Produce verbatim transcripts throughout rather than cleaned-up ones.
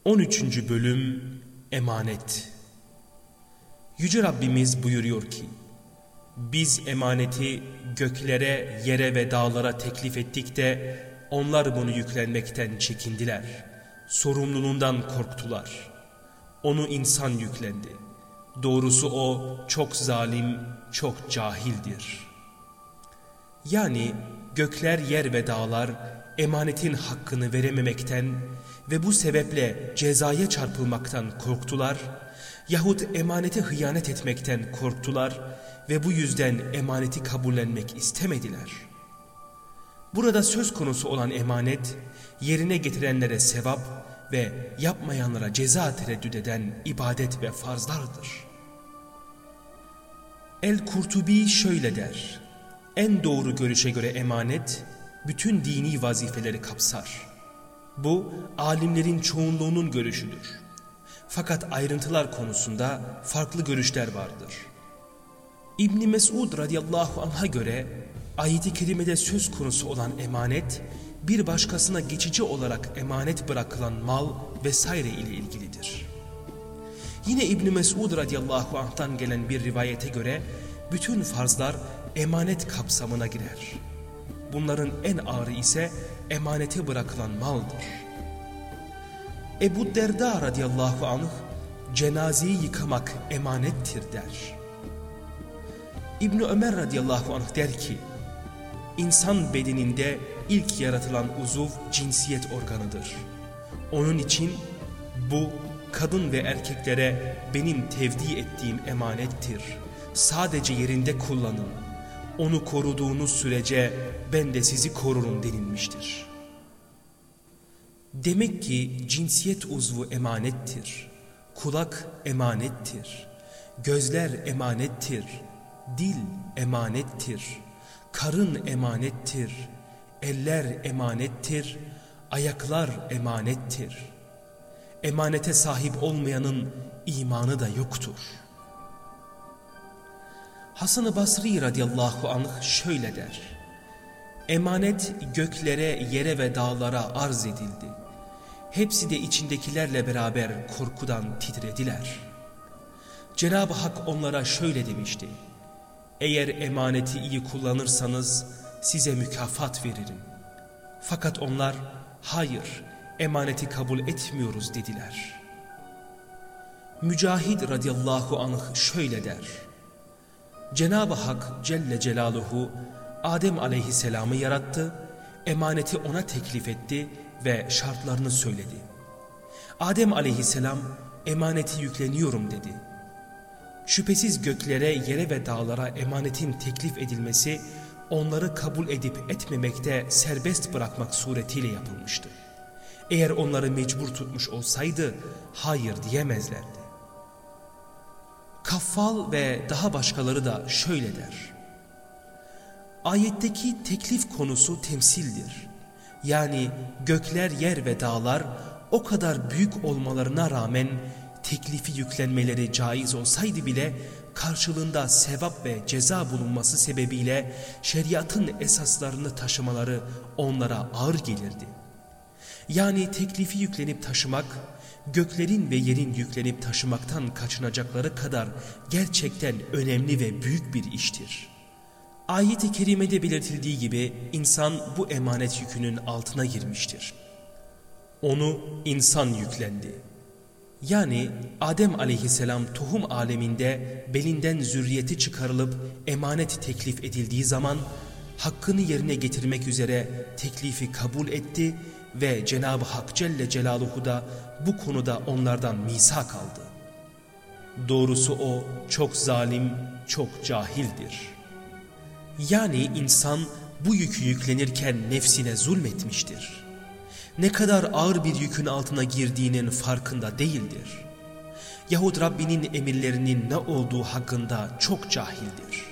on üçüncü Bölüm Emanet. Yüce Rabbimiz buyuruyor ki, biz emaneti göklere, yere ve dağlara teklif ettik de onlar bunu yüklenmekten çekindiler. Sorumluluğundan korktular. Onu insan yüklendi. Doğrusu o çok zalim, çok cahildir. Yani gökler, yer ve dağlar emanetin hakkını verememekten ve bu sebeple cezaya çarpılmaktan korktular yahut emanete hıyanet etmekten korktular ve bu yüzden emaneti kabullenmek istemediler. Burada söz konusu olan emanet, yerine getirenlere sevap ve yapmayanlara ceza tereddüt eden ibadet ve farzlardır. El-Kurtubi şöyle der: en doğru görüşe göre emanet, bütün dini vazifeleri kapsar. Bu, alimlerin çoğunluğunun görüşüdür. Fakat ayrıntılar konusunda farklı görüşler vardır. İbn Mesud radıyallahu anh'a göre, ayet-i kerimede söz konusu olan emanet, bir başkasına geçici olarak emanet bırakılan mal vesaire ile ilgilidir. Yine İbn Mesud radıyallahu anh'tan gelen bir rivayete göre, bütün farzlar emanet kapsamına girer. Bunların en ağırı ise emanete bırakılan maldır. Ebu Derda radıyallahu anh, cenazeyi yıkamak emanettir der. İbn Ömer radıyallahu anh der ki, İnsan bedeninde ilk yaratılan uzuv cinsiyet organıdır. Onun için bu kadın ve erkeklere benim tevdi ettiğim emanettir. Sadece yerinde kullanın. Onu koruduğunuz sürece ben de sizi korurum denilmiştir. Demek ki cinsiyet uzvu emanettir. Kulak emanettir. Gözler emanettir. Dil emanettir. Karın emanettir. Eller emanettir. Ayaklar emanettir. Emanete sahip olmayanın imanı da yoktur. Hasan-ı Basri radıyallahu anh şöyle der: emanet göklere, yere ve dağlara arz edildi. Hepsi de içindekilerle beraber korkudan titrediler. Cenab-ı Hak onlara şöyle demişti: eğer emaneti iyi kullanırsanız size mükafat veririm. Fakat onlar hayır, emaneti kabul etmiyoruz dediler. Mücahid radıyallahu anh şöyle der: Cenab-ı Hak Celle Celaluhu Adem aleyhisselamı yarattı, emaneti ona teklif etti ve şartlarını söyledi. Adem aleyhisselam emaneti yükleniyorum dedi. Şüphesiz göklere, yere ve dağlara emanetin teklif edilmesi onları kabul edip etmemekte serbest bırakmak suretiyle yapılmıştı. Eğer onları mecbur tutmuş olsaydı hayır diyemezlerdi. Kaffal ve daha başkaları da şöyle der: ayetteki teklif konusu temsildir. Yani gökler, yer ve dağlar o kadar büyük olmalarına rağmen teklifi yüklenmeleri caiz olsaydı bile karşılığında sevap ve ceza bulunması sebebiyle şeriatın esaslarını taşımaları onlara ağır gelirdi. Yani teklifi yüklenip taşımak, göklerin ve yerin yüklenip taşımaktan kaçınacakları kadar gerçekten önemli ve büyük bir iştir. Ayet-i kerimede belirtildiği gibi insan bu emanet yükünün altına girmiştir. Onu insan yüklendi. Yani Adem aleyhisselam tohum aleminde belinden zürriyeti çıkarılıp emanet teklif edildiği zaman hakkını yerine getirmek üzere teklifi kabul etti ve Cenab-ı Hak Celle Celaluhu da bu konuda onlardan misak aldı. Doğrusu o çok zalim, çok cahildir. Yani insan bu yükü yüklenirken nefsine zulmetmiştir. Ne kadar ağır bir yükün altına girdiğinin farkında değildir. Yahut Rabbinin emirlerinin ne olduğu hakkında çok cahildir.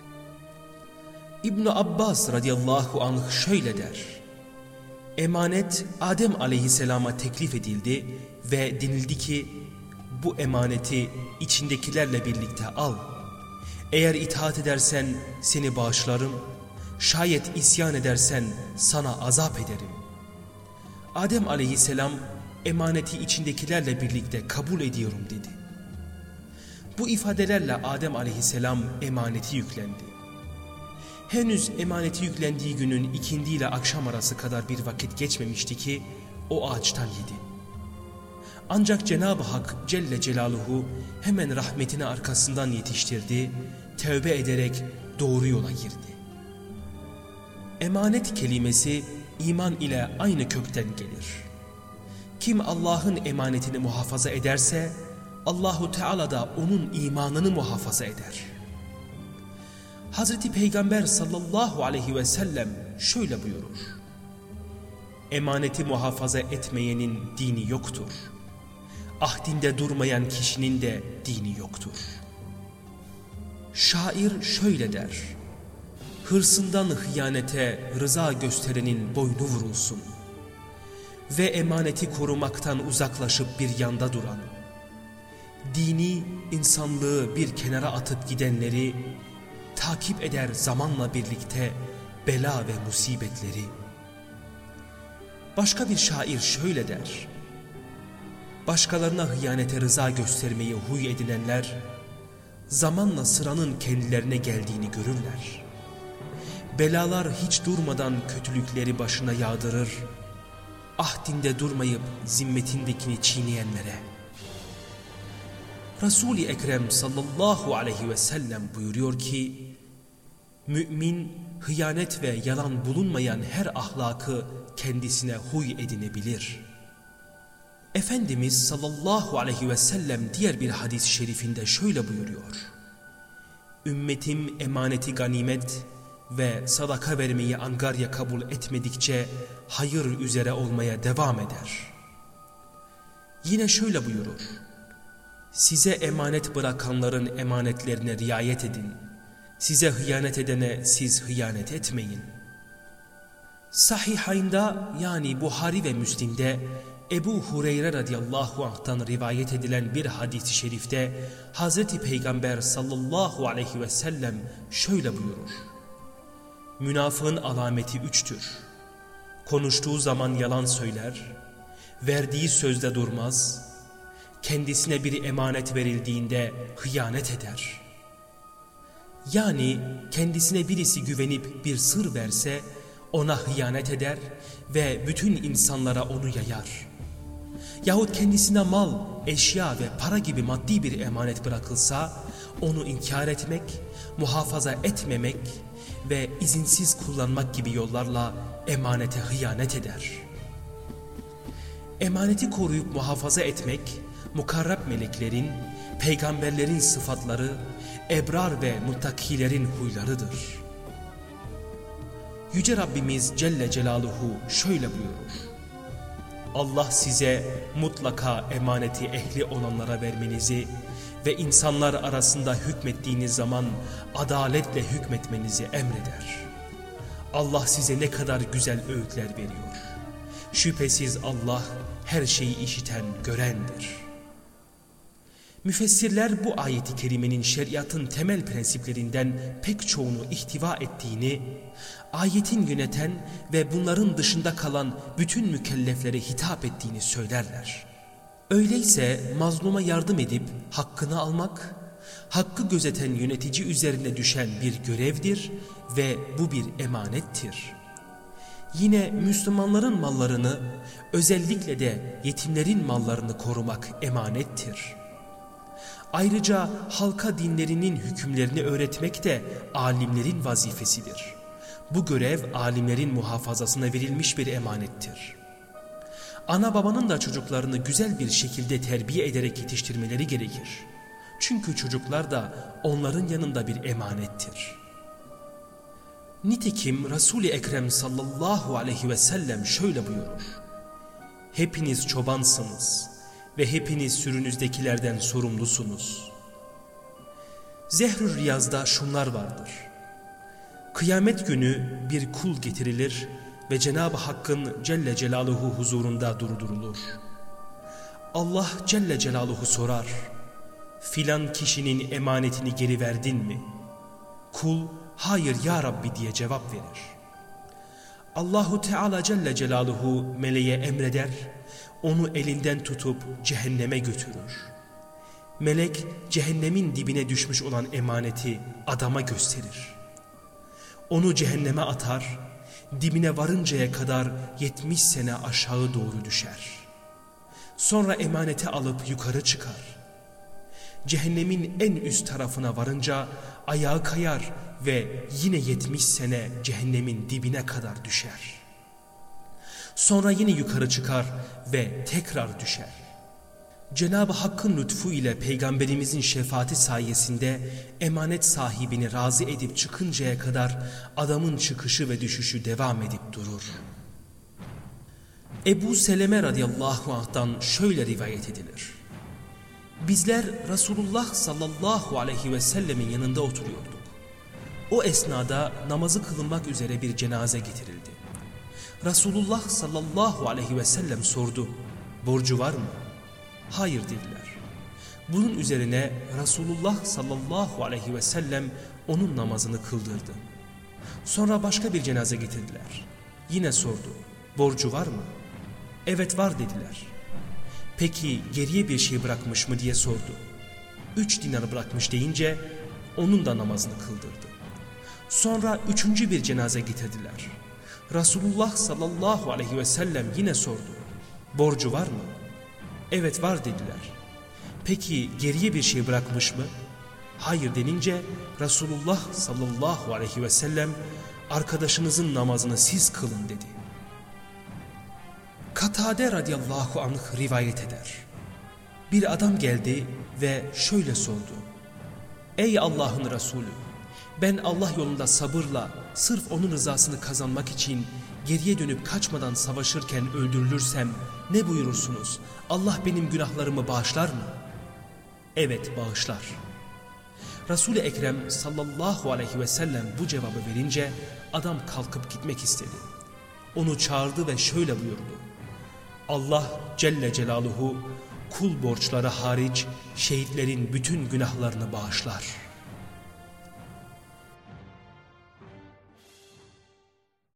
İbn Abbas radıyallahu anh şöyle der: emanet Adem aleyhisselama teklif edildi ve denildi ki bu emaneti içindekilerle birlikte al. Eğer itaat edersen seni bağışlarım, şayet isyan edersen sana azap ederim. Adem aleyhisselam emaneti içindekilerle birlikte kabul ediyorum dedi. Bu ifadelerle Adem aleyhisselam emaneti yüklendi. Henüz emaneti yüklendiği günün ikindi ile akşam arası kadar bir vakit geçmemişti ki o ağaçtan yedi. Ancak Cenab-ı Hak Celle Celaluhu hemen rahmetini arkasından yetiştirdi, tövbe ederek doğru yola girdi. Emanet kelimesi iman ile aynı kökten gelir. Kim Allah'ın emanetini muhafaza ederse Allahu Teala da onun imanını muhafaza eder. Hazreti Peygamber sallallahu aleyhi ve sellem şöyle buyurur: emaneti muhafaza etmeyenin dini yoktur. Ahdinde durmayan kişinin de dini yoktur. Şair şöyle der: hırsından hıyanete rıza gösterenin boynu vurulsun. Ve emaneti korumaktan uzaklaşıp bir yanda duran, dini, insanlığı bir kenara atıp gidenleri takip eder zamanla birlikte bela ve musibetleri. Başka bir şair şöyle der: başkalarına hıyanete rıza göstermeyi huy edinenler, zamanla sıranın kendilerine geldiğini görürler. Belalar hiç durmadan kötülükleri başına yağdırır, ahdinde durmayıp zimmetindekini çiğneyenlere. Resul-i Ekrem sallallahu aleyhi ve sellem buyuruyor ki, mümin hıyanet ve yalan bulunmayan her ahlakı kendisine huy edinebilir. Efendimiz sallallahu aleyhi ve sellem diğer bir hadis-i şerifinde şöyle buyuruyor: ümmetim emaneti ganimet ve sadaka vermeyi angarya kabul etmedikçe hayır üzere olmaya devam eder. Yine şöyle buyurur: size emanet bırakanların emanetlerine riayet edin. Size hıyanet edene siz hıyanet etmeyin. Sahihayn'da yani Buhari ve Müslim'de Ebu Hureyre radıyallahu anh'tan rivayet edilen bir hadis-i şerifte Hazreti Peygamber sallallahu aleyhi ve sellem şöyle buyurur: münafığın alameti üçtür. Konuştuğu zaman yalan söyler, verdiği sözde durmaz, kendisine bir emanet verildiğinde hıyanet eder. Yani kendisine birisi güvenip bir sır verse ona hıyanet eder ve bütün insanlara onu yayar. Yahut kendisine mal, eşya ve para gibi maddi bir emanet bırakılsa onu inkar etmek, muhafaza etmemek ve izinsiz kullanmak gibi yollarla emanete hıyanet eder. Emaneti koruyup muhafaza etmek, mukarrab meleklerin, peygamberlerin sıfatları, ebrar ve muttakilerin huylarıdır. Yüce Rabbimiz Celle Celaluhu şöyle buyurur: Allah size mutlaka emaneti ehli olanlara vermenizi ve insanlar arasında hükmettiğiniz zaman adaletle hükmetmenizi emreder. Allah size ne kadar güzel öğütler veriyor. Şüphesiz Allah her şeyi işiten, görendir. Müfessirler bu ayeti kerimenin şeriatın temel prensiplerinden pek çoğunu ihtiva ettiğini, ayetin yöneten ve bunların dışında kalan bütün mükelleflere hitap ettiğini söylerler. Öyleyse mazluma yardım edip hakkını almak, hakkı gözeten yönetici üzerine düşen bir görevdir ve bu bir emanettir. Yine Müslümanların mallarını, özellikle de yetimlerin mallarını korumak emanettir. Ayrıca halka dinlerinin hükümlerini öğretmek de alimlerin vazifesidir. Bu görev alimlerin muhafazasına verilmiş bir emanettir. Ana babanın da çocuklarını güzel bir şekilde terbiye ederek yetiştirmeleri gerekir. Çünkü çocuklar da onların yanında bir emanettir. Nitekim Resul-i Ekrem sallallahu aleyhi ve sellem şöyle buyurur: hepiniz çobansınız ve hepiniz sürünüzdekilerden sorumlusunuz. Zehr-ü Riyaz'da şunlar vardır: kıyamet günü bir kul getirilir ve Cenab-ı Hakk'ın Celle Celaluhu huzurunda durdurulur. Allah Celle Celaluhu sorar: filan kişinin emanetini geri verdin mi? Kul hayır ya Rabbi diye cevap verir. Allahu Teala Celle Celaluhu meleğe emreder, onu elinden tutup cehenneme götürür. Melek cehennemin dibine düşmüş olan emaneti adama gösterir. Onu cehenneme atar, dibine varıncaya kadar yetmiş sene aşağı doğru düşer. Sonra emaneti alıp yukarı çıkar. Cehennemin en üst tarafına varınca ayağı kayar ve yine yetmiş sene cehennemin dibine kadar düşer. Sonra yine yukarı çıkar ve tekrar düşer. Cenab-ı Hakk'ın lütfu ile Peygamberimizin şefaati sayesinde emanet sahibini razı edip çıkıncaya kadar adamın çıkışı ve düşüşü devam edip durur. Ebu Seleme radıyallahu anh'tan şöyle rivayet edilir. Bizler Resulullah sallallahu aleyhi ve sellemin yanında oturuyorduk. O esnada namazı kılınmak üzere bir cenaze getirildi. Resulullah sallallahu aleyhi ve sellem sordu, borcu var mı? Hayır dediler. Bunun üzerine Resulullah sallallahu aleyhi ve sellem onun namazını kıldırdı. Sonra başka bir cenaze getirdiler. Yine sordu, borcu var mı? Evet var dediler. Peki geriye bir şey bırakmış mı diye sordu. Üç dinar bırakmış deyince onun da namazını kıldırdı. Sonra üçüncü bir cenaze getirdiler. Resulullah sallallahu aleyhi ve sellem yine sordu. Borcu var mı? Evet var dediler. Peki geriye bir şey bırakmış mı? Hayır denince Resulullah sallallahu aleyhi ve sellem arkadaşınızın namazını siz kılın dedi. Katade radıyallahu anh rivayet eder. Bir adam geldi ve şöyle sordu. Ey Allah'ın Resulü! Ben Allah yolunda sabırla sırf onun rızasını kazanmak için geriye dönüp kaçmadan savaşırken öldürülürsem ne buyurursunuz? Allah benim günahlarımı bağışlar mı? Evet bağışlar. Resul-i Ekrem sallallahu aleyhi ve sellem bu cevabı verince adam kalkıp gitmek istedi. Onu çağırdı ve şöyle buyurdu. Allah Celle Celaluhu kul borçları hariç şehitlerin bütün günahlarını bağışlar.